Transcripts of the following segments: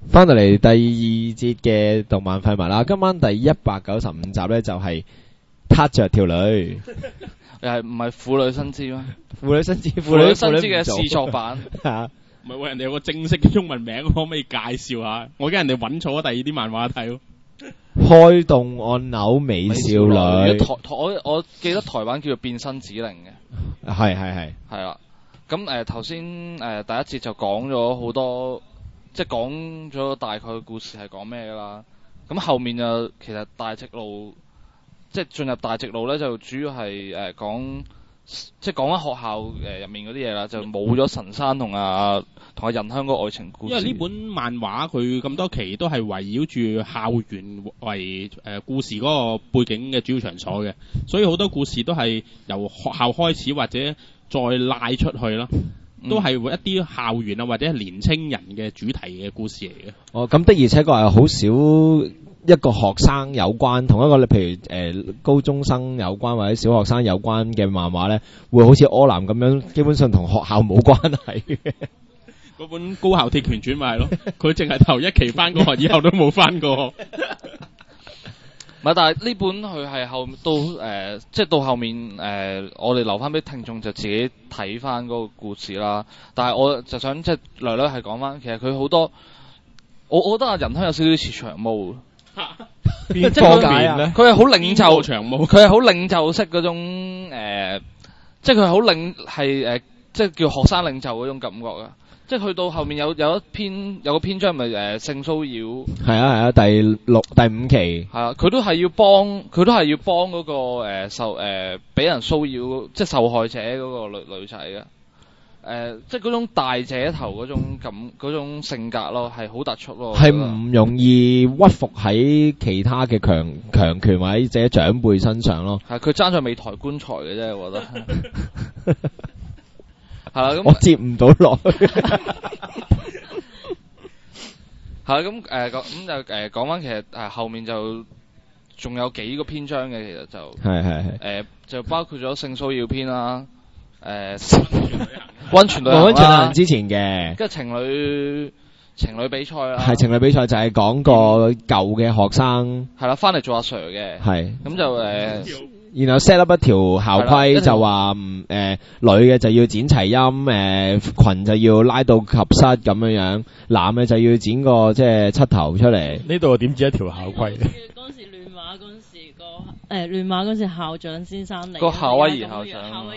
翻到嚟第二節嘅動漫廢物啦，今晚第195集咧就係撻着條女， 又係唔係婦女新知咩？ 婦女新知， 婦女新知嘅試作版。 唔係喎，人哋有個正式嘅中文名，可唔可以介紹下？我驚人哋揾錯咗第二啲漫畫睇喎。 開動按鈕美少女， 我記得台灣叫做變身指令嘅。 係啦，咁頭先第一節就講咗好多，即係講咗大概嘅故事係講咩㗎啦。咁後面就其實大直路，即係進入大直路咧，就主要係講，即係講緊學校入面嗰啲嘢啦，就冇咗神山同阿仁香個愛情故事。 因為呢本漫畫佢咁多期都係圍繞住校園為故事嗰個背景嘅主要場所嘅，所以好多故事都係由學校開始或者再拉出去啦，都係一啲校園啊或者係年青人嘅主題嘅故事嚟嘅。 哦，咁的而且確係好少一個學生有關，同一個譬如高中生有關或者小學生有關嘅漫畫咧，會好似柯南咁樣，基本上同學校冇關係嘅。 嗰本高校鐵拳傳咪係咯，佢淨係頭一期翻過學，以後都冇翻過學。 唔係，但係呢本佢係後到即係到後面我哋留翻俾聽眾就自己睇翻嗰個故事啦。但係我就想即係略略係講翻，其實佢好多，我覺得阿仁香有少少似長毛。 邊方面咧？ 佢係好領袖長毛， 佢係好領袖式嗰種即係佢係好即係叫學生領袖嗰種感覺啊！即係去到後面有個篇章咪性騷擾， 係啊，第5期係啊，佢都係要幫嗰個俾人騷擾即係受害者嗰個女仔嘅。即係嗰種大姐頭嗰種性格咯，係好突出咯。 係唔容易屈服喺其他嘅強權或者長輩身上咯。 係佢爭在未抬棺材嘅啫，我覺得。係啦，咁我接唔到落去。 係啦，咁就講翻，其實後面就仲有幾個篇章嘅，其實就係就包括咗性騷擾篇啦。溫泉旅行之前嘅， 跟住情侶比賽啦， 係情侶比賽就係講個舊嘅學生係啦，翻嚟做阿 Sir 嘅， 係咁就然後 set up 一條校規就話女嘅就要剪齊音，裙就要拉到及膝咁樣樣，男嘅就要剪個即係七頭出嚟。 呢度點止一條校規？ 嗰時亂馬嗰時亂馬嗰時校長先生嚟， 個夏威夷校長，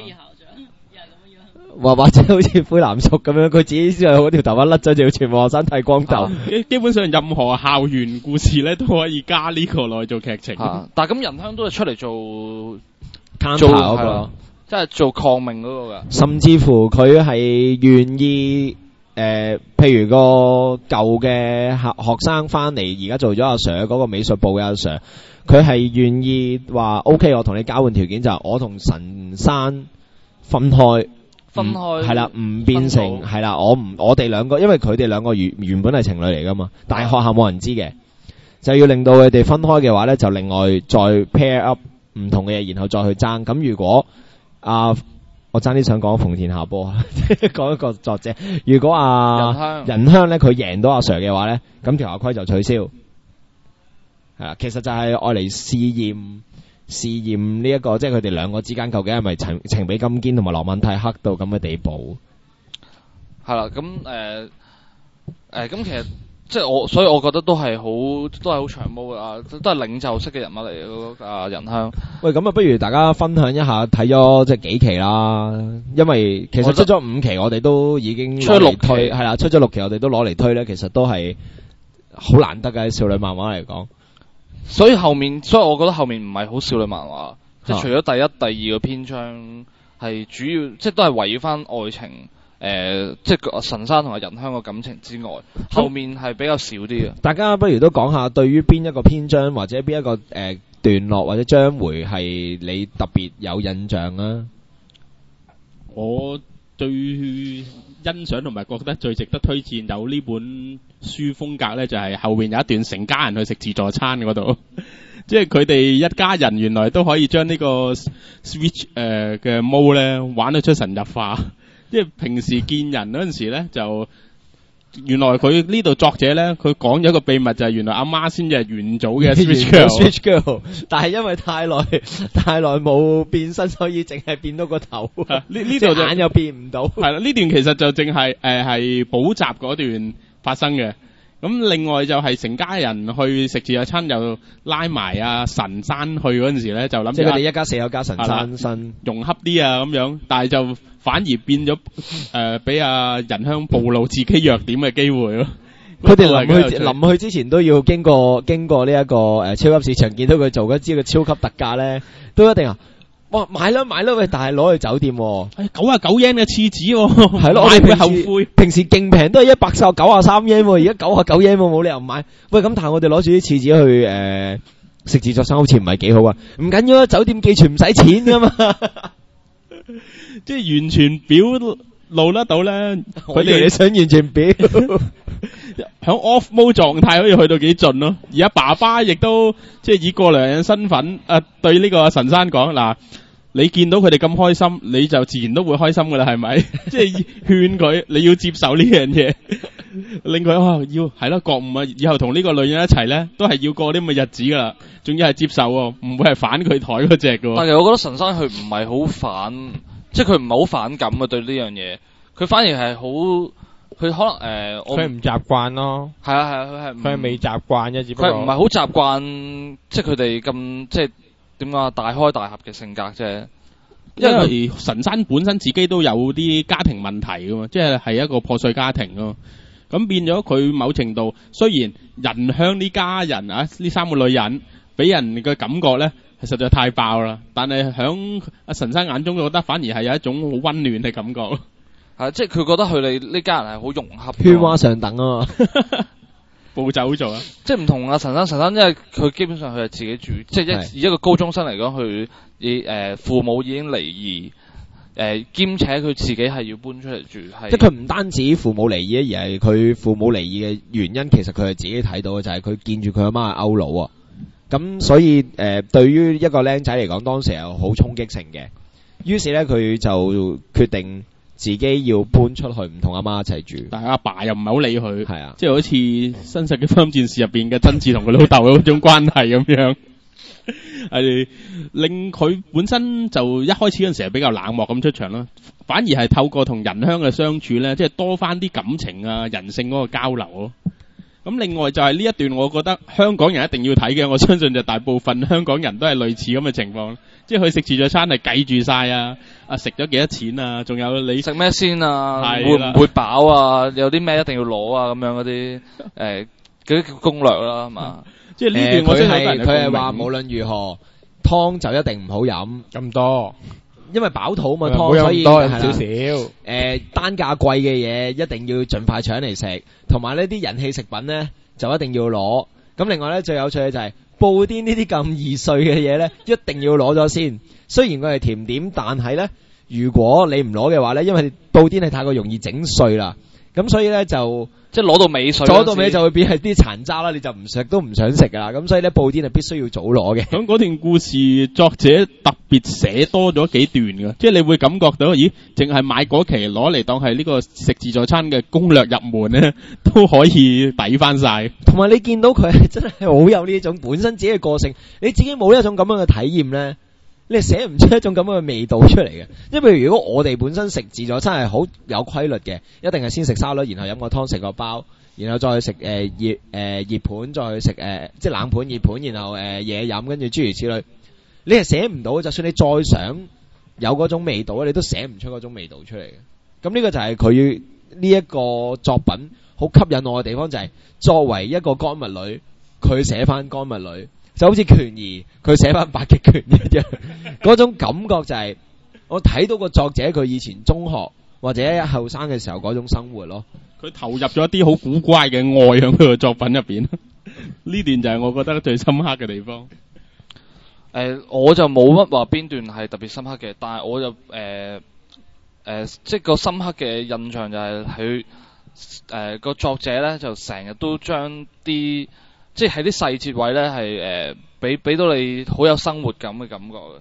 或者好似灰藍叔咁樣，佢自己之後嗰條頭髮甩咗，就要全部學生剃光頭。 基本上任何校園故事咧都可以加呢個落去做劇情。 但係咁仁香都係出嚟做 counter 嗰個， 即係做抗命嗰個噶。 甚至乎佢係願意譬如個舊嘅學生翻嚟，而家做咗阿 Sir 嗰個美術部嘅阿 Sir， 佢係願意話 OK， 我同你交換條件就係我同神山分開係啦，唔變成係啦，我哋兩個，因為佢哋兩個原本係情侶嚟噶嘛，但係學校冇人知嘅，就要令到佢哋分開嘅話咧，就另外再 pair up 唔同嘅嘢，然後再去爭。咁如果我爭啲想講馮田夏波講一個作者，如果仁香咧佢贏到阿 Sir 嘅話咧，咁條校規就取消。係啦，其實就係愛嚟試驗呢一個，即係佢哋兩個之間究竟係咪情比金堅同埋羅敏蒂克到咁嘅地步？ 係啦，咁咁其實即係所以我覺得都係好長毛啊，都係領袖式嘅人物嚟嘅仁香。喂， 咁不如大家分享一下睇咗即係幾期啦，因為其實出咗5期，我哋都已經出咗6期， 係啦，出咗6期，我哋都攞嚟推咧，其實都係好難得嘅少女漫畫嚟講。 所以我覺得後面唔係好少女漫畫，即係除咗第一、第二個篇章係主要，即係都係圍繞翻愛情，即係神山同埋仁香個感情之外，後面係比較少啲嘅。 大家不如都講下對於邊一個篇章或者邊一個段落或者章回係你特別有印象啊？ 我最欣賞同埋覺得最值得推薦有呢本書風格咧，就係後面有一段成家人去食自助餐嗰度，即係佢哋一家人原來都可以將呢個 Switch 嘅 mode 咧玩得出神入化，即係平時見人嗰陣時咧就原來佢呢度作者咧，佢講咗一個秘密就係原來阿媽先至係元祖嘅 Switch Girl。 Switch Girl， 但係因為太耐冇變身，所以淨係變到個頭。 呢度眼又變唔到。 係啦，呢段其實就淨係係補習嗰段發生嘅。咁另外就係成家人去食自助餐，又拉埋阿神山去嗰陣時咧，就諗住即係佢哋一家四口加神山身融洽啲啊咁樣，但係就反而變咗俾阿仁香暴露自己弱點嘅機會咯。 佢哋臨去之前都要經過呢一個超級市場，見到佢做一支個超級特價咧，都一定哇買啦喂，但係攞去酒店喎 ，99 yen 嘅廁紙喎， 係咯，我哋會後悔。 平時勁平都係193 yen 喎，而家99 yen 喎，冇理由唔買。喂，咁但係我哋攞住啲廁紙去食自助餐，好似唔係幾好啊。唔緊要啊，酒店寄存唔使錢噶嘛。 即係完全表露得到咧，佢哋你想完全表響 off mode 狀態可以去到幾盡咯。而家爸爸亦都即係以過來人身份對呢個神山講嗱，你見到佢哋咁開心，你就自然都會開心噶啦，係咪？即係勸佢你要接受呢樣嘢，令佢要係咯覺悟啊！以後同呢個女人一齊咧，都係要過啲咁嘅日子噶啦，仲要係接受喎，唔會係反佢台嗰隻噶。 但係我覺得神山佢唔係好反，即係佢唔係好反感啊對呢樣嘢，佢反而係好，佢可能佢唔習慣咯。 係啊，佢係未習慣啫，只不過佢唔係好習慣，即係佢哋咁即係點講啊大開大合嘅性格啫。 因為神山本身自己都有啲家庭問題噶嘛，即係一個破碎家庭咯。咁變咗佢某程度，雖然仁香呢家人啊，呢三個女人俾人嘅感覺咧係實在太爆啦，但係響阿神山眼中，我覺得反而係有一種好溫暖嘅感覺。 係即係佢覺得佢哋呢家人係好融洽， 喧嘩上等啊嘛。 步走做啊， 即係唔同阿神山，因為佢基本上佢係自己住，即係以一個高中生嚟講，佢父母已經離異，兼且佢自己係要搬出嚟住， 即係佢唔單止父母離異，而係佢父母離異嘅原因，其實佢係自己睇到嘅，就係佢見住佢阿媽係歐佬啊。咁所以對於一個僆仔嚟講，當時係好衝擊性嘅。於是咧，佢就決定自己要搬出去，唔同阿媽一齊住。 但係阿爸又唔係好理佢， 係啊， 即係好似新世紀福音戰士入邊嘅真嗣同佢老豆嗰種關係咁樣，係令佢本身就一開始嗰陣時係比較冷漠咁出場啦，反而係透過同仁香嘅相處咧，即係多翻啲感情啊、人性嗰個交流咯。咁另外就係呢一段，我覺得香港人一定要睇嘅，我相信就大部分香港人都係類似咁嘅情況，即係去食自助餐係計住晒啊，食咗幾多錢啊，仲有你食咩先啊，會唔會飽啊，有啲咩一定要攞啊，咁樣嗰啲嗰啲叫攻略啦，係嘛？ 即係呢段我佢係話無論如何湯就一定唔好飲咁多。因為飽肚嘛湯，所以多少少。 單價貴嘅嘢一定要盡快搶嚟食，同埋呢啲人氣食品咧就一定要攞。咁另外咧最有趣嘅就係布甸呢啲咁易碎嘅嘢咧，一定要攞咗先。雖然佢係甜點，但係咧如果你唔攞嘅話咧，因為布甸係太過容易整碎啦，咁所以咧就即係攞到尾碎， 攞到尾就會變係啲殘渣啦，你就唔食都唔想食噶啦。咁所以咧布甸係必須要早攞嘅。 咁嗰段故事作者特別寫多咗幾段嘅，即係你會感覺到，咦，淨係買嗰期攞嚟當係呢個食自助餐嘅攻略入門咧，都可以抵翻晒。 同埋你見到佢係真係好有呢一種本身自己嘅個性，你自己冇一種咁樣嘅體驗咧，你係寫唔出一種咁樣嘅味道出嚟嘅。因為如果我哋本身食自助餐係好有規律嘅，一定係先食沙律，然後飲個湯食個包，然後再去食熱盤，再去食即係冷盤熱盤，然後嘢飲，跟住諸如此類。你係寫唔到，就算你再想有嗰種味道咧，你都寫唔出嗰種味道出嚟嘅。咁呢個就係佢呢一個作品好吸引我嘅地方，就係作為一個乾物女，佢寫翻乾物女。就好似權宜佢寫翻白極拳一樣，嗰種感覺就係我睇到個作者佢以前中學或者後生嘅時候嗰種生活咯。 佢投入咗一啲好古怪嘅愛喺佢個作品入邊，呢段就係我覺得最深刻嘅地方。 我就冇乜話邊段係特別深刻嘅，但係我就即係個深刻嘅印象就係佢個作者咧就成日都將啲即係喺啲細節位咧係俾到你好有生活感嘅感覺嘅。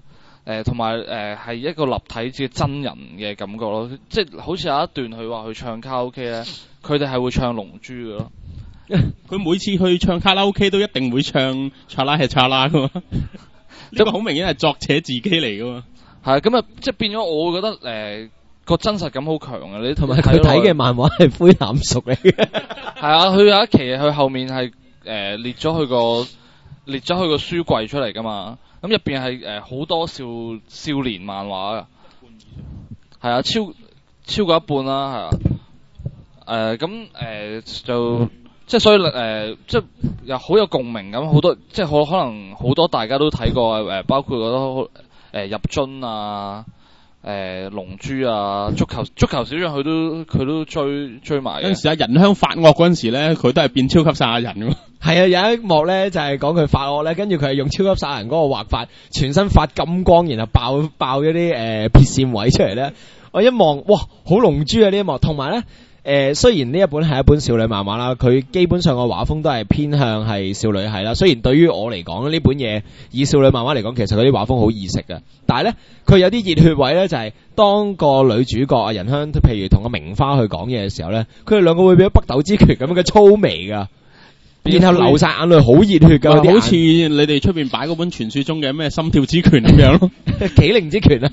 同埋係一個立體嘅真人嘅感覺咯，即係好似有一段佢話去唱卡拉 OK 咧，佢哋係會唱龍珠嘅咯。 佢每次去唱卡拉 OK 都一定會唱查拉係查拉噶嘛，呢個好明顯係作者自己嚟噶嘛。 係咁啊，即係變咗，我會覺得個真實感好強啊！你同埋佢睇嘅漫畫係灰藍熟嚟嘅。 係啊，佢有一期佢後面係列咗佢個書櫃出嚟噶嘛，咁入邊係好多少年漫畫噶，係啊，超過一半啦，係啊，就即係所以即係又好有共鳴咁，好多即係可能好多大家都睇過包括嗰啲入樽啊。龍珠啊，足球小將佢都追埋嘅。 嗰陣時啊，仁香發惡嗰陣時咧，佢都係變超級賽亞人㗎。 係啊，有一幕咧就係講佢發惡咧，跟住佢係用超級賽亞人嗰個畫法，全身發金光，然後爆咗啲撇線位出嚟咧。我一望，哇，好龍珠啊呢一幕。同埋咧。雖然呢一本係一本少女漫畫啦，佢基本上個畫風都係偏向係少女係啦。雖然對於我嚟講呢本嘢以少女漫畫嚟講，其實佢啲畫風好易食嘅，但係咧佢有啲熱血位咧，就係當個女主角啊仁香，譬如同個明花去講嘢嘅時候咧，佢哋兩個會變咗北斗之拳咁樣嘅粗眉噶，然後流晒眼淚，好熱血噶， 好似你哋出邊擺嗰本傳說中嘅咩心跳之拳咁樣咯， 麒麟之拳啊，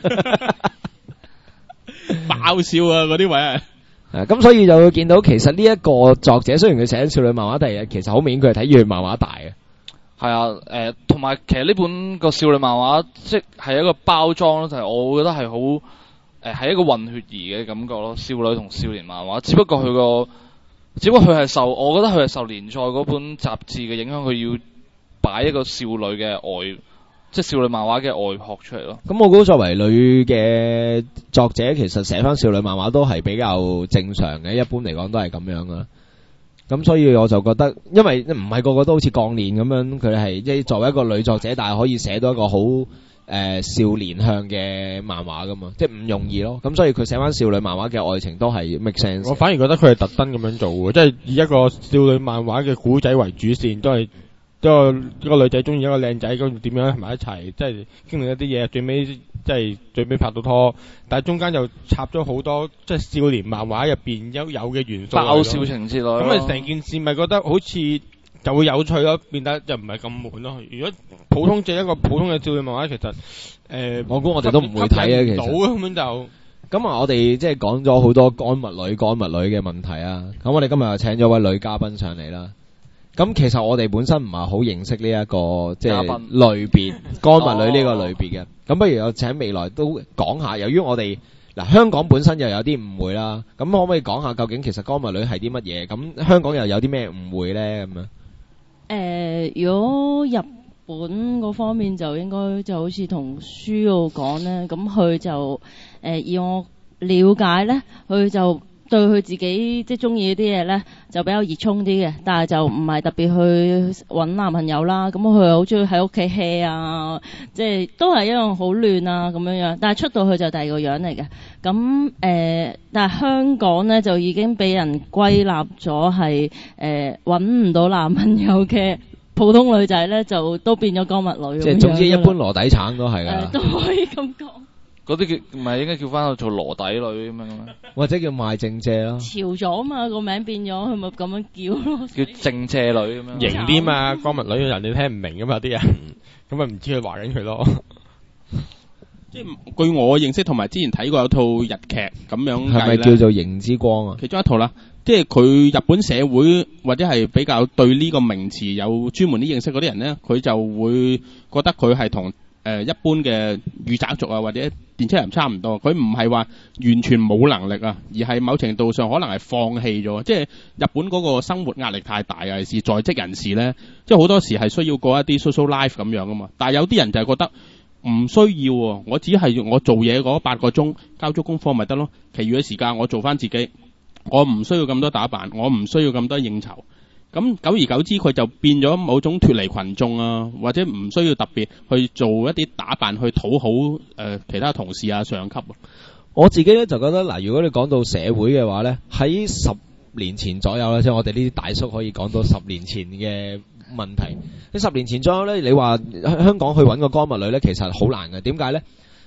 爆笑啊嗰啲位啊！ 咁所以就會見到其實呢一個作者雖然佢寫緊少女漫畫，但係其實好明顯佢係睇熱血漫畫大嘅。 係啊，同埋其實呢本個少女漫畫即係一個包裝咯，就係我覺得係好係一個混血兒嘅感覺咯，少女同少年漫畫。只不過佢係我覺得佢係受連載嗰本雜誌嘅影響，佢要擺一個少女嘅外。即係少女漫畫嘅外殼出嚟咯。咁我估作為女嘅作者，其實寫翻少女漫畫都係比較正常嘅，一般嚟講都係咁樣噶。咁所以我就覺得，因為唔係個個都好似鋼鍊咁樣，佢係即係作為一個女作者，但係可以寫到一個好少年向嘅漫畫噶嘛，即係唔容易咯。咁所以佢寫翻少女漫畫嘅愛情都係 make sense。 我反而覺得佢係特登咁樣做嘅，即係以一個少女漫畫嘅古仔為主線，都係。一個女仔中意一個靚仔，跟住點樣喺埋一齊，即係經歷一啲嘢，最尾拍到拖，但係中間又插咗好多即係少年漫畫入邊有嘅元素， 爆笑情節咯。 咁咪成件事咪覺得好似就會有趣咯，變得又唔係咁悶咯。如果普通一個普通嘅少女漫畫，其實我估我哋都唔會睇啊。其實咁樣就咁啊，我哋即係講咗好多乾物女嘅問題啊。咁我哋今日又請咗位女嘉賓上嚟啦。咁其實我哋本身唔係好認識呢一個即係類別乾物女呢個類別嘅，咁不如我請未來都講下。由於我哋香港本身又有啲誤會啦，咁可唔可以講下究竟其實乾物女係啲乜嘢？咁香港又有啲咩誤會咧？咁樣如果日本嗰方面就應該就好似同書度講咧，咁佢就以我了解咧，佢就。對佢自己即係中意啲嘢咧，就比較熱衷啲嘅，但係就唔係特別去揾男朋友啦。咁佢好中意喺屋企 hea 啊，即係都係一樣好亂啊咁樣樣。但係出到去就第二個樣嚟嘅。咁但係香港咧就已經俾人歸納咗係揾唔到男朋友嘅普通女仔咧，就都變咗乾物女。 即係總之一般羅底橙都係㗎。 都可以咁講。 嗰啲叫唔係應該叫翻去做羅底女咁樣嘅咩？ 或者叫賣正借咯。 潮咗嘛，個名變咗，佢咪咁樣叫咯。 叫正借女咁樣。 型啲嘛，乾物女人哋聽唔明㗎嘛啲人，咁咪唔知佢話緊佢咯。 即係據我認識同埋之前睇過有套日劇咁樣， 係咪叫做熒之光啊？ 其中一套啦，即係佢日本社會或者係比較對呢個名詞有專門啲認識嗰啲人咧，佢就會覺得佢係同一般嘅御宅族啊或者電車人差唔多，佢唔係話完全冇能力啊，而係某程度上可能係放棄咗。即係日本嗰個生活壓力太大，尤其是在職人士咧，即係好多時係需要過一啲 social life 咁樣啊嘛。但係有啲人就係覺得唔需要喎，我只係我做嘢嗰8個鐘交足功課咪得咯，其餘嘅時間我做翻自己，我唔需要咁多打扮，我唔需要咁多應酬。咁久而久之，佢就變咗某種脫離群眾啊，或者唔需要特別去做一啲打扮去討好其他同事啊、上級。 我自己咧就覺得嗱，如果你講到社會嘅話咧，喺10年前左右咧，即係我哋呢啲大叔可以講到10年前嘅問題。喺10年前左右咧，你話香港去揾個乾物女咧，其實好難嘅。點解咧？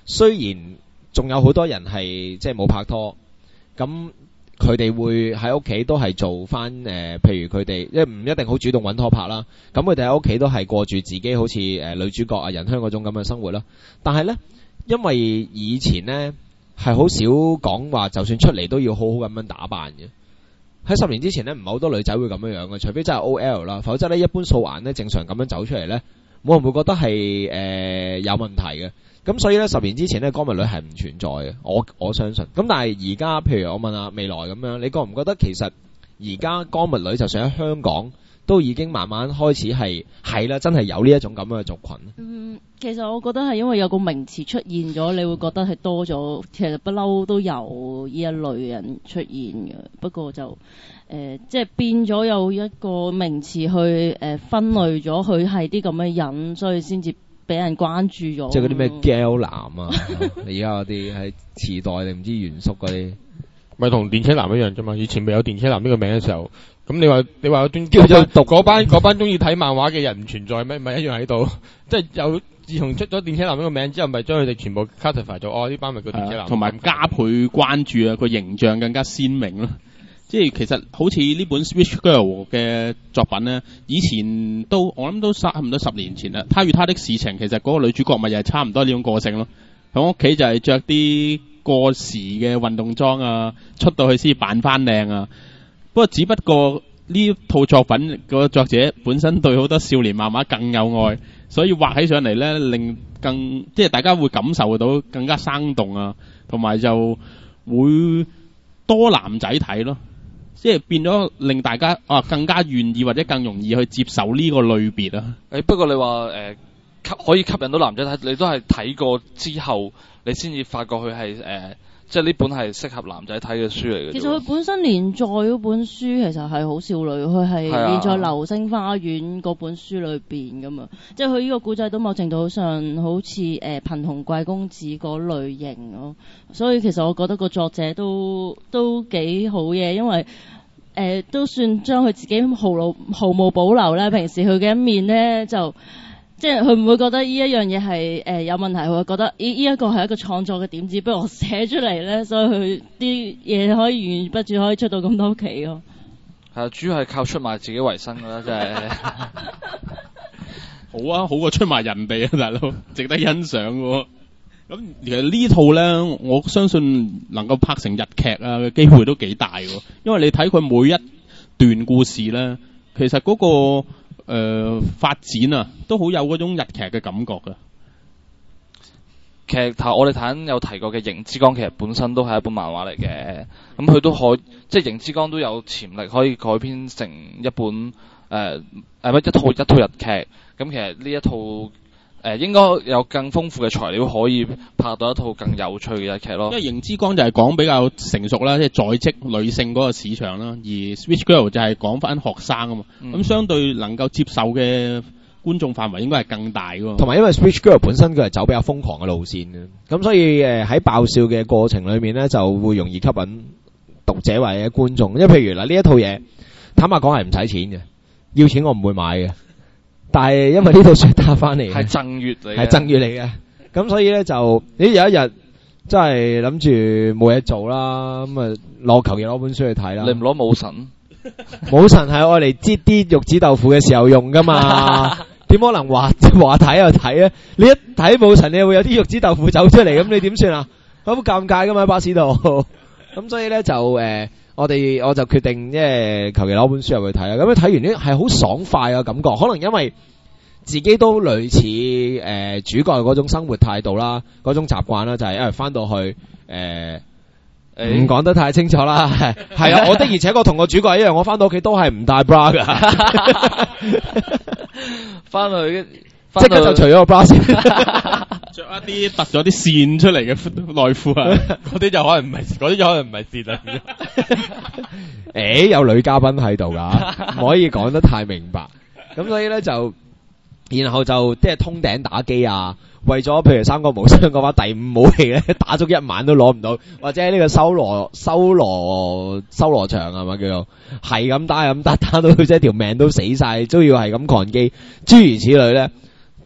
雖然仲有好多人係即係冇拍拖，咁佢哋會喺屋企都係做翻譬如佢哋即係唔一定好主動揾拖拍啦，咁佢哋喺屋企都係過住自己好似女主角啊仁香嗰種咁嘅生活啦。但係呢，因為以前呢係好少講話，就算出嚟都要好好咁樣打扮嘅。喺10年之前呢，唔係好多女仔會咁樣嘅，除非真係 OL 啦，否則呢一般素顏呢正常咁樣走出嚟呢，冇人會覺得係有問題嘅。咁所以呢10年之前呢，光明女係唔存在嘅，我相信。咁但係而家譬如我問下未來咁樣，你覺唔覺得其實而家光明女就算喺香港都已經慢慢開始係啦，真係有呢一種咁樣嘅族群？ 其實我覺得係因為有個名詞出現咗，你會覺得係多咗。其實不嬲都有呢一類人出現嘅，不過就即係變咗有一個名詞去分類咗佢係啲咁嘅人，所以先至俾人關注咗。 即係嗰啲咩 Gal 男啊，而家嗰啲係時代定唔知原宿嗰啲， 咪同電車男一樣啫嘛。以前未有電車男呢個名嘅時候，咁你話有段叫做讀嗰班中意睇漫畫嘅人唔存在咩？咪一樣喺度，即係有。自從出咗電車男呢個名之後，咪將佢哋全部 classify 咗。呢班咪叫電車男。 同埋加倍關注啊，個形象更加鮮明咯。即係其實好似呢本 Switch Girl 嘅作品咧，以前我諗都差唔多10年前啦。他與他的事情，其實嗰個女主角咪又係差唔多呢種個性咯。喺屋企就係着啲過時嘅運動裝啊，出到去先扮翻靚啊。不過呢套作品個作者本身對好多少年漫畫更有愛。所以畫起上嚟咧，令即係大家會感受到更加生動啊，同埋就會多男仔睇咯，即係變咗令大家更加願意或者更容易去接受呢個類別啊。 不過你話可以吸引到男仔睇，你都係睇過之後，你先至發覺佢係即係呢本係適合男仔睇嘅書嚟嘅。 其實佢本身連載嗰本書其實係好少女，佢係連載《流星花園》嗰本書裏邊噶嘛，即係佢呢個古仔都某程度上好似貧窮貴公子嗰類型咯。所以其實我覺得個作者都幾好嘅，因為都算將佢自己毫無保留啦。平時佢嘅一面咧就。即係佢唔會覺得呢一樣嘢係有問題，佢會覺得呢一個係一個創作嘅點子，不如我寫出嚟咧，所以佢啲嘢可以源源不絕可以出到咁多期咯。 係啊，主要係靠出賣自己為生㗎啦，真係。 好啊，好過出賣人哋啊，大佬，值得欣賞喎。咁其實呢套咧，我相信能夠拍成日劇啊嘅機會都幾大喎，因為你睇佢每一段故事咧，其實嗰個發展啊，都好有嗰種日劇嘅感覺㗎。 劇頭我哋睇緊有提過嘅《螢之光》，其實本身都係一本漫畫嚟嘅。咁佢都可以，即係《螢之光》都有潛力可以改編成一本一套日劇。咁其實呢一套應該有更豐富嘅材料可以拍到一套更有趣嘅日劇咯。 因為《螢之光》就係講比較成熟啦，即係在職女性嗰個市場啦，而 Switch Girl 就係講翻學生啊嘛。咁相對能夠接受嘅觀眾範圍應該係更大㗎。 同埋因為 Switch Girl 本身佢係走比較瘋狂嘅路線嘅，咁所以喺爆笑嘅過程裏面咧，就會容易吸引讀者或者觀眾。因為譬如嗱呢一套嘢，坦白講係唔使錢嘅，要錢我唔會買嘅。但係因為呢套書打翻嚟， 係贈月嚟嘅， 係贈月嚟嘅。咁所以咧就你有一日真係諗住冇嘢做啦，咁啊求其攞本書去睇啦。 你唔攞武神？ 武神係愛嚟擠啲玉子豆腐嘅時候用噶嘛？點可能話睇就睇啊？你一睇武神，你會有啲玉子豆腐走出嚟，咁你點算啊？好尷尬噶嘛喺巴士度。咁所以咧就我就決定即係求其攞本書入去睇啦。咁樣睇完呢係好爽快嘅感覺，可能因為自己都類似主角嗰種生活態度啦，嗰種習慣啦，就係因為翻到去唔講得太清楚啦。係啊，我的而且確同個主角一樣，我翻到屋企都係唔帶 bra 噶， 翻去即刻就除咗個 bra 先。 着一啲突咗啲線出嚟嘅內褲啊，嗰啲就可能唔係線啦。 有女嘉賓喺度噶，唔可以講得太明白。咁所以咧就，然後就即係通頂打機啊，為咗譬如三國無雙嗰把第5武器咧，打足一晚都攞唔到，或者呢個修羅場係嘛叫做，係咁打到佢即係條命都死晒，都要係咁抗機，諸如此類咧。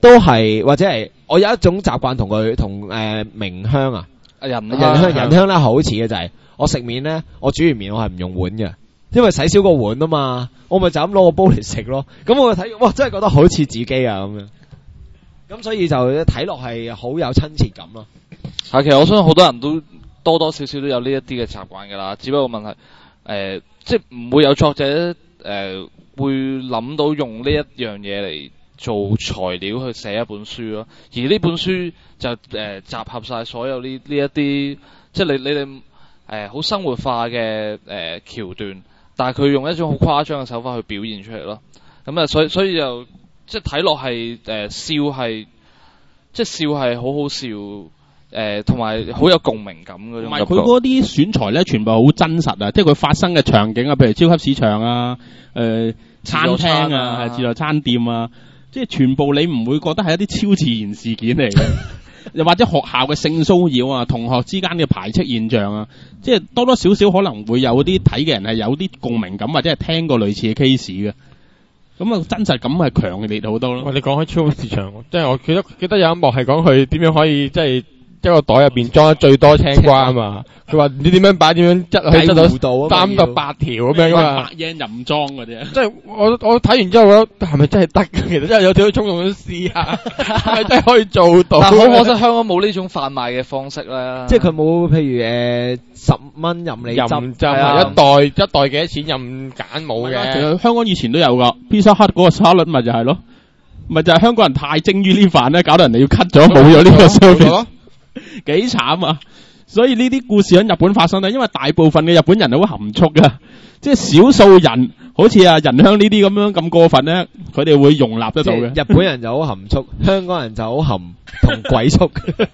都係或者係我有一種習慣同明香啊。 人人香咧好似嘅就係、我食麵咧，我煮完麵我係唔用碗嘅，因為洗少個碗啊嘛，我咪就咁攞個煲嚟食咯。咁我睇，哇，真係覺得好似自己啊咁樣。咁所以就睇落係好有親切感咯。 係，其實我相信好多人都多多少少都有呢一啲嘅習慣㗎啦。只不過問題即係唔會有作者會諗到用呢一樣嘢嚟做材料去寫一本書咯，而呢本書就集合晒所有呢一啲，即係你哋好生活化嘅橋段，但係佢用一種好誇張嘅手法去表現出嚟咯。咁啊，所以就即係睇落係笑係，即係笑係好好笑，同埋好有共鳴感嗰種感覺。 同埋佢嗰啲選材咧，全部好真實啊！即係佢發生嘅場景啊，譬如超級市場啊、餐廳啊、自助餐店啊。即係全部你唔會覺得係一啲超自然事件嚟嘅，又或者學校嘅性騷擾啊、同學之間嘅排斥現象啊，即係多多少少可能會有啲睇嘅人係有啲共鳴感，或者係聽過類似嘅 case 嘅，咁啊真實感係強烈好多咯。 你講開超級市場，即係我記得有一幕係講佢點樣可以即係一個袋入邊裝得最多青瓜啊嘛，佢話唔知點樣擺，點樣執可以執到3到8條咁樣噶嘛， 100円任裝嗰啲。 即係我睇完之後覺得係咪真係得？其實真係有少少衝動想試下，係咪真係可以做到？ 但係好可惜，香港冇呢種販賣嘅方式啦。 即係佢冇譬如10蚊任你任執， 一袋幾多錢任揀冇嘅。 其實香港以前都有噶，Pizza Hut 嗰個沙律咪就係咯，咪就係香港人太精於呢飯咧，搞到人哋要 cut 咗，冇咗呢個商品。幾慘啊！所以呢啲故事喺日本發生咧，因為大部分嘅日本人好含蓄噶，即係少數人好似仁香呢啲咁樣咁過分咧，佢哋會容納得到嘅。 日本人就好含蓄，香港人就好含同鬼畜。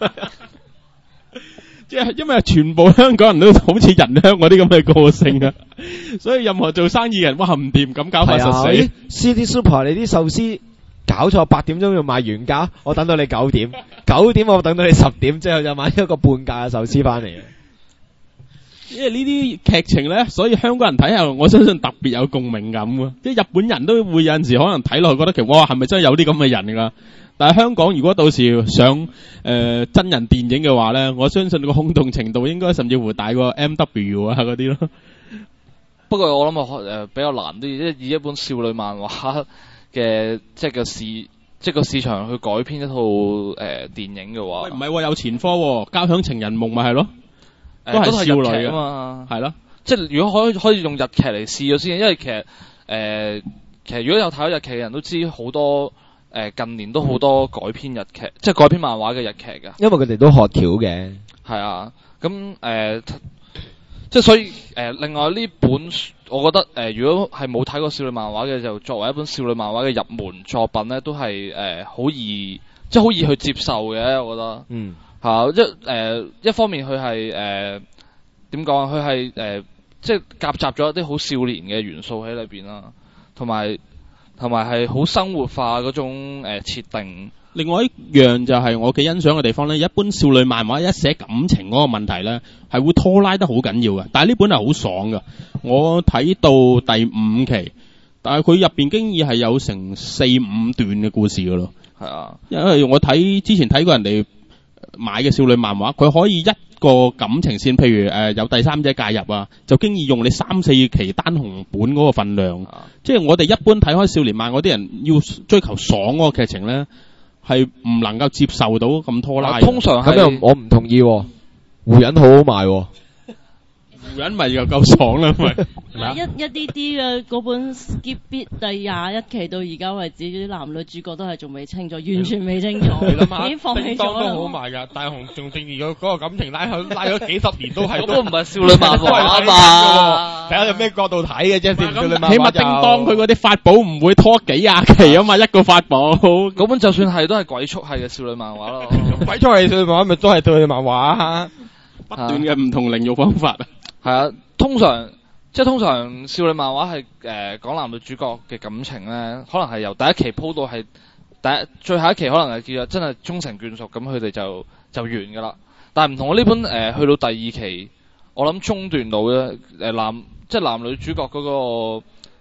即係因為全部香港人都好似仁香嗰啲咁嘅個性啊，所以任何做生意人哇唔掂咁搞法實死。 City Super 你啲壽司搞錯，8點鐘要賣原價，我等到你9點，9點我等到你10點，最後就買一個半價嘅壽司翻嚟。 因為呢啲劇情咧，所以香港人睇下，我相信特別有共鳴感喎。即係日本人都會有陣時可能睇落去覺得其實哇係咪真係有啲咁嘅人㗎？但係香港如果到時上真人電影嘅話咧，我相信個轟動程度應該甚至乎大過 MW 啊嗰啲咯。 不過我諗比較難啲，即係以一本少女漫畫嘅即係個市場去改編一套電影嘅話， 喂唔係喎，有前科喎，交響情人夢咪係咯，都係少女啊嘛，係咯， 即係如果可以用日劇嚟試咗先，因為其實如果有睇咗日劇嘅人都知好多近年都好多改編日劇，即係改編漫畫嘅日劇㗎。 因為佢哋都學橋嘅。 係啊，咁即係所以另外呢本我覺得如果係冇睇過少女漫畫嘅，就作為一本少女漫畫嘅入門作品咧，都係好易，即係好易去接受嘅，我覺得。 嗯。 一方面佢係點講？佢係即係夾雜咗一啲好少年嘅元素喺裏邊啦，同埋係好生活化嗰種設定。 另外一樣就係我幾欣賞嘅地方咧，一般少女漫畫一寫感情嗰個問題咧，係會拖拉得好緊要嘅。但係呢本係好爽㗎，我睇到第5期，但係佢入邊經已係有成4-5段嘅故事㗎咯。 係啊，因為我之前睇過人哋買嘅少女漫畫，佢可以一個感情線，譬如有第三者介入啊，就經已用你3-4期單行本嗰個份量。即係我哋一般睇開少年漫嗰啲人要追求爽嗰個劇情咧，係唔能夠接受到咁拖拉。 通常咁又我唔同意喎，湖人好好賣喎。 湖人咪又夠爽啦，咪一啲嘅嗰本 Skip Beat 第21期到而家為止，啲男女主角都係仲未清楚，完全未清楚，已經放棄咗啦。 都好賣㗎，大雄仲正義嗰個感情拉咗幾十年都係。 都唔係少女漫畫啊嘛， 睇下有咩角度睇嘅啫，少女漫畫起碼叮當佢嗰啲法寶唔會拖幾廿期啊嘛，一個法寶。 嗰本就算係都係鬼畜係嘅少女漫畫咯。 鬼畜係少女漫畫咪都係少女漫畫， 不斷嘅唔同靈育方法。 係啊，通常少女漫畫係講男女主角嘅感情咧，可能係由第一期鋪到係最後一期，可能係叫做真係終成眷屬，咁佢哋就完㗎啦。但係唔同我呢本去到第2期，我諗中段度咧男女主角嗰個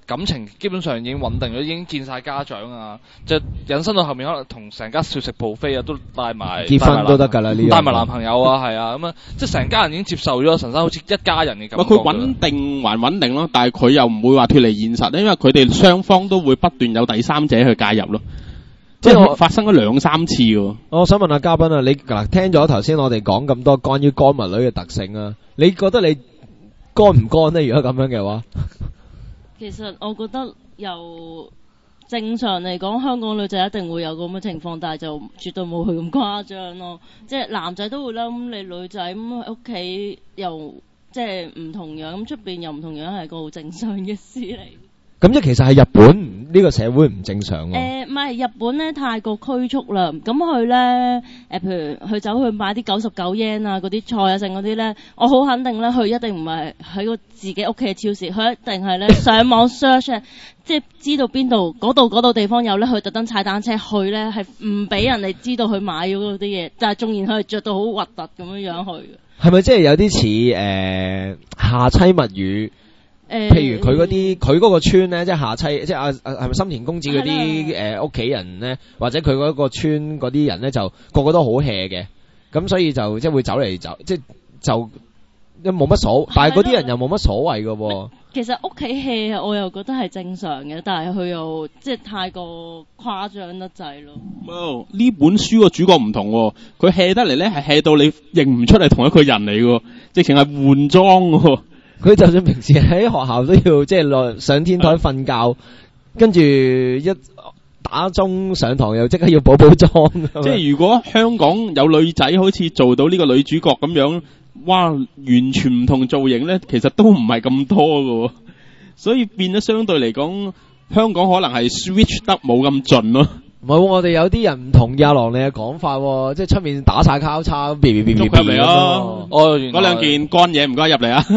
感情基本上已經穩定咗，已經見晒家長啊，即係引申到後面可能同成家小食 buffet 啊，都帶埋結婚都得㗎啦，呢樣帶埋男朋友啊，係啊，咁啊，即係成家人已經接受咗陳生好似一家人嘅感覺。 佢穩定還穩定咯，但係佢又唔會話脫離現實，因為佢哋雙方都會不斷有第三者去介入咯。即係發生咗2-3次喎。 我想問下嘉賓啊，你嗱聽咗頭先我哋講咁多關於乾物女嘅特性啊，你覺得你乾唔乾呢？如果咁樣嘅話， 其實我覺得由正常嚟講，香港女仔一定會有咁嘅情況，但係就絕對冇佢咁誇張咯。即係男仔都會啦，咁你女仔咁屋企又即係唔同樣，咁出邊又唔同樣，係個好正常嘅事嚟。 咁即係其實係日本呢個社會唔正常喎。 唔係日本咧太過拘束啦，咁佢咧譬如佢走去買啲99 yen 啊嗰啲菜啊剩嗰啲咧，我好肯定咧佢一定唔係喺個自己屋企嘅超市，佢一定係咧上網 search 即係知道邊度嗰度地方有咧，佢特登踩單車去咧，係唔俾人哋知道佢買咗嗰啲嘢，但係縱然佢係着到好核突咁樣樣去嘅。 係咪即係有啲似下妻物語？譬如佢嗰個村咧，即係下妻，即係係咪深田恭子嗰啲屋企人咧，或者佢嗰個村嗰啲人咧，就個個都好 hea 嘅，咁所以就即係會走嚟走，即係就冇乜所，但係嗰啲人又冇乜所謂㗎喎。 其實屋企 hea 我又覺得係正常嘅，但係佢又即係太過誇張得滯咯。 呢本書個主角唔同喎，佢 hea 得嚟咧係 hea到你認唔出係同一個人嚟喎，直情係換裝喎。佢就算平時喺學校都要即係落上天台瞓覺，跟住一打鐘上堂又即刻要補妝。 即係如果香港有女仔好似做到呢個女主角咁樣，哇，完全唔同造型咧，其實都唔係咁多㗎，所以變咗相對嚟講，香港可能係 switch 得冇咁盡咯。 唔係，我哋有啲人唔同意阿郎你嘅講法，即係出面打晒交叉，嗶嗶嗶嗶嗶嚟咯。 嗰兩件乾嘢唔該入嚟啊！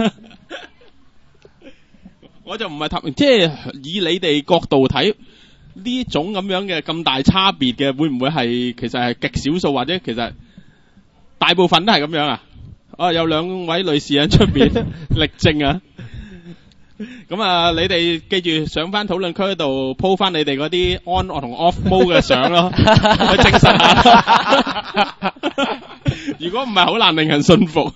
我就唔係即係以你哋角度睇呢種咁樣嘅咁大差別嘅，會唔會係其實係極少數，或者其實大部分都係咁樣啊？有兩位女士喺出邊力證啊！咁啊，你哋記住上翻討論區度鋪翻你哋嗰啲 on 同 off mode 嘅相咯，去證實下。如果唔係，好難令人信服。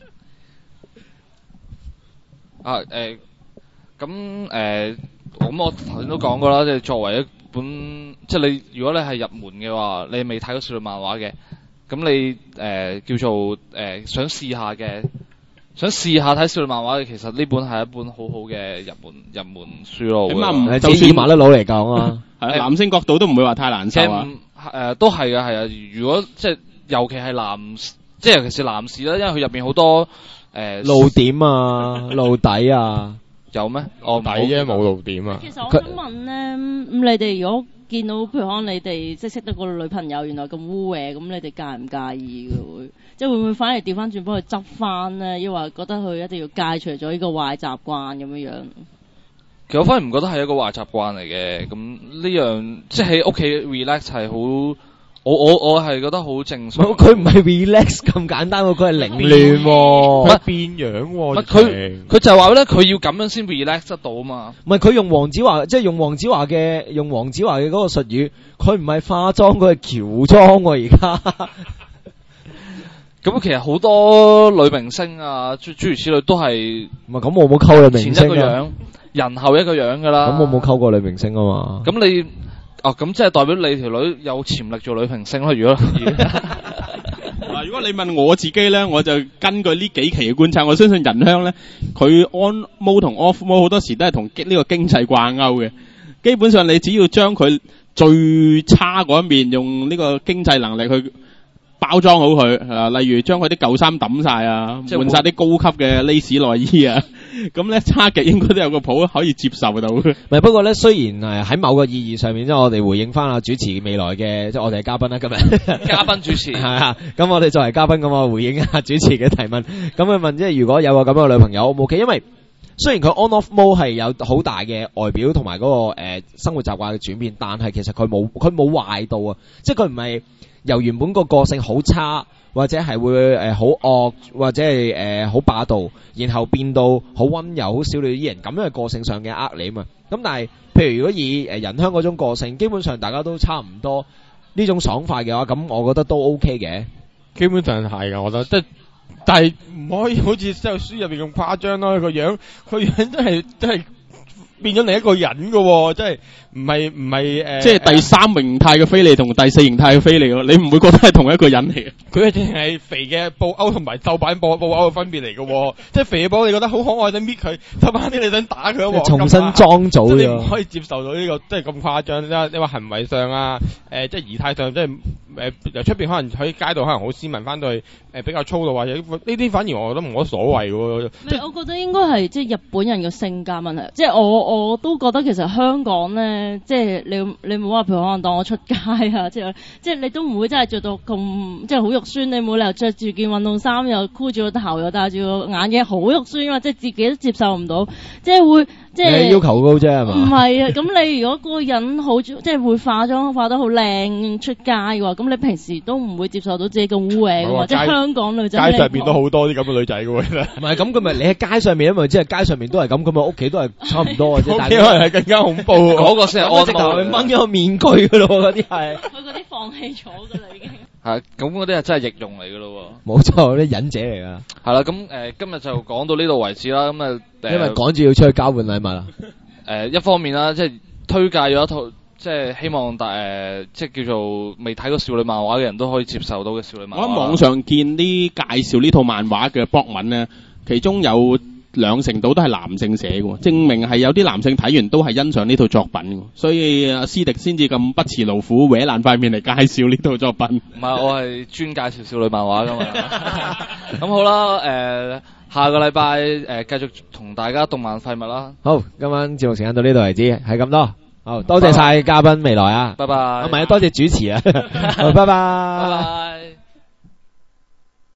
咁我頭先都講過啦，即係作為一本，即係你如果你係入門嘅話，你未睇過少女漫畫嘅，咁你叫做想試下睇少女漫畫嘅，其實呢本係一本好好嘅入門書咯。 咁就算麻甩佬嚟講啊， 係男性角度都唔會話太難受啊。 都係嘅，係啊。如果即係尤其係即係尤其是男士啦，因為佢入邊好多露點啊、露底啊。 有咩？ 底啫，冇露點啊。 其實我想問咧，咁你哋如果見到譬如可能你哋即係識得個女朋友原來咁污穢，咁你哋介唔介意嘅會？即係會唔會反而調翻轉幫佢執翻咧？抑或覺得佢一定要戒除咗呢個壞習慣咁樣樣？ 其實我反而唔覺得係一個壞習慣嚟嘅。咁呢樣即係喺屋企 relax 係好。我係覺得好正常。 佢唔係 relax 咁簡單喎，佢係凌亂喎， 佢變樣喎。 佢就係話咧，佢要咁樣先 relax 得到啊嘛。 唔係佢用黃子華，即係用黃子華嘅嗰個術語，佢唔係化妝，佢係喬裝喎而家。 咁其實好多女明星啊，諸如此類都係。 唔係咁，我冇溝女明星前一個樣，人後一個樣噶啦。 咁我冇溝過女明星啊嘛。 咁你？咁即係代表你條女有潛力做女明星咯？如果如果你問我自己咧，我就根據呢幾期嘅觀察，我相信人香咧，佢 on mode 同 off mode 好多時都係同呢個經濟掛鈎嘅。基本上你只要將佢最差嗰一面用呢個經濟能力去包裝好佢，例如將佢啲舊衫抌晒啊，換晒啲高級嘅 lace 內衣啊，咁咧差極應該都有個譜可以接受到嘅。 不過咧，雖然喺某個意義上面，即係我哋回應翻主持未來嘅，即係我哋嘅嘉賓啦，今日嘉賓主持係啊，咁我哋作為嘉賓咁，我回應一下主持嘅提問。咁佢問即係如果有個咁樣嘅女朋友 O 唔 OK？因為雖然佢 on off mode 係有好大嘅外表同埋嗰個生活習慣嘅轉變，但係其實佢冇壞到啊，即係佢唔係由原本個性好差，或者係會好惡，或者係好霸道，然後變到好溫柔、好小鳥依人咁樣嘅個性上嘅你啊嘛。咁但係譬如如果以仁香嗰種個性，基本上大家都差唔多呢種爽快嘅話，咁我覺得都 OK 嘅。 基本上係㗎，我覺得即係。但係唔可以好似即係書入邊咁誇張咯，個樣真係變咗另一個人㗎喎，即係唔係即係第三形態嘅菲利同第四形態嘅菲利喎，你唔會覺得係同一個人嚟嘅？ 佢淨係肥嘅布歐同埋瘦版布歐嘅分別嚟嘅喎，即係肥嘅布你覺得好可愛，你搣佢；瘦版啲你想打佢一鑊， 重新裝組咗， 你唔可以接受到呢個即係咁誇張。你話行為上啊，即係儀態上，即係由出邊可能喺街度可能好斯文，翻到去比較粗魯或者呢啲，反而我覺得冇乜所謂喎。 即係我覺得應該係即係日本人嘅性格問題，即係我都覺得其實香港咧，即係你唔好話譬如可能當我出街啊，即係你都唔會真係着到咁即係好肉酸，你冇理由着住件運動衫又箍住個頭又戴住個眼鏡好肉酸啊，即係自己都接受唔到，即係會即係你要求高啫係嘛？ 唔係啊，咁你如果個人好即係會化妝化得好靚出街嘅話，咁你平時都唔會接受到自己咁污穢嘅嘛，即係香港女仔街上邊都好多啲咁嘅女仔嘅喎， 唔係咁佢咪你喺街上面，因為即係街上面都係咁，咁咪屋企都係差唔多嘅啫。 屋企可能係更加恐怖。 嗰個先係安直頭佢掹咗個面具㗎咯，嗰啲係。 佢嗰啲放棄咗㗎啦已經。 係咁嗰啲係真係易容嚟㗎咯喎。 冇錯，啲忍者嚟㗎。 係啦，咁今日就講到呢度為止啦。咁因為趕住要出去交換禮物啦。 一方面啦，即係推介咗一套，即係希望即係叫做未睇過少女漫畫嘅人都可以接受到嘅少女漫畫。 我喺網上見啲介紹呢套漫畫嘅 blog 文咧，其中有20%都係男性寫嘅，證明係有啲男性睇完都係欣賞呢套作品嘅，所以阿斯迪先至咁不辭勞苦搲爛塊面嚟介紹呢套作品。 唔係，我係專介紹少女漫畫㗎嘛。咁好啦，下個禮拜繼續同大家動漫廢物啦。 好，今晚節目時間到呢度為止，係咁多。好多謝晒嘉賓未來啊， 拜拜。 唔係多謝主持啊。好，拜拜。 拜拜。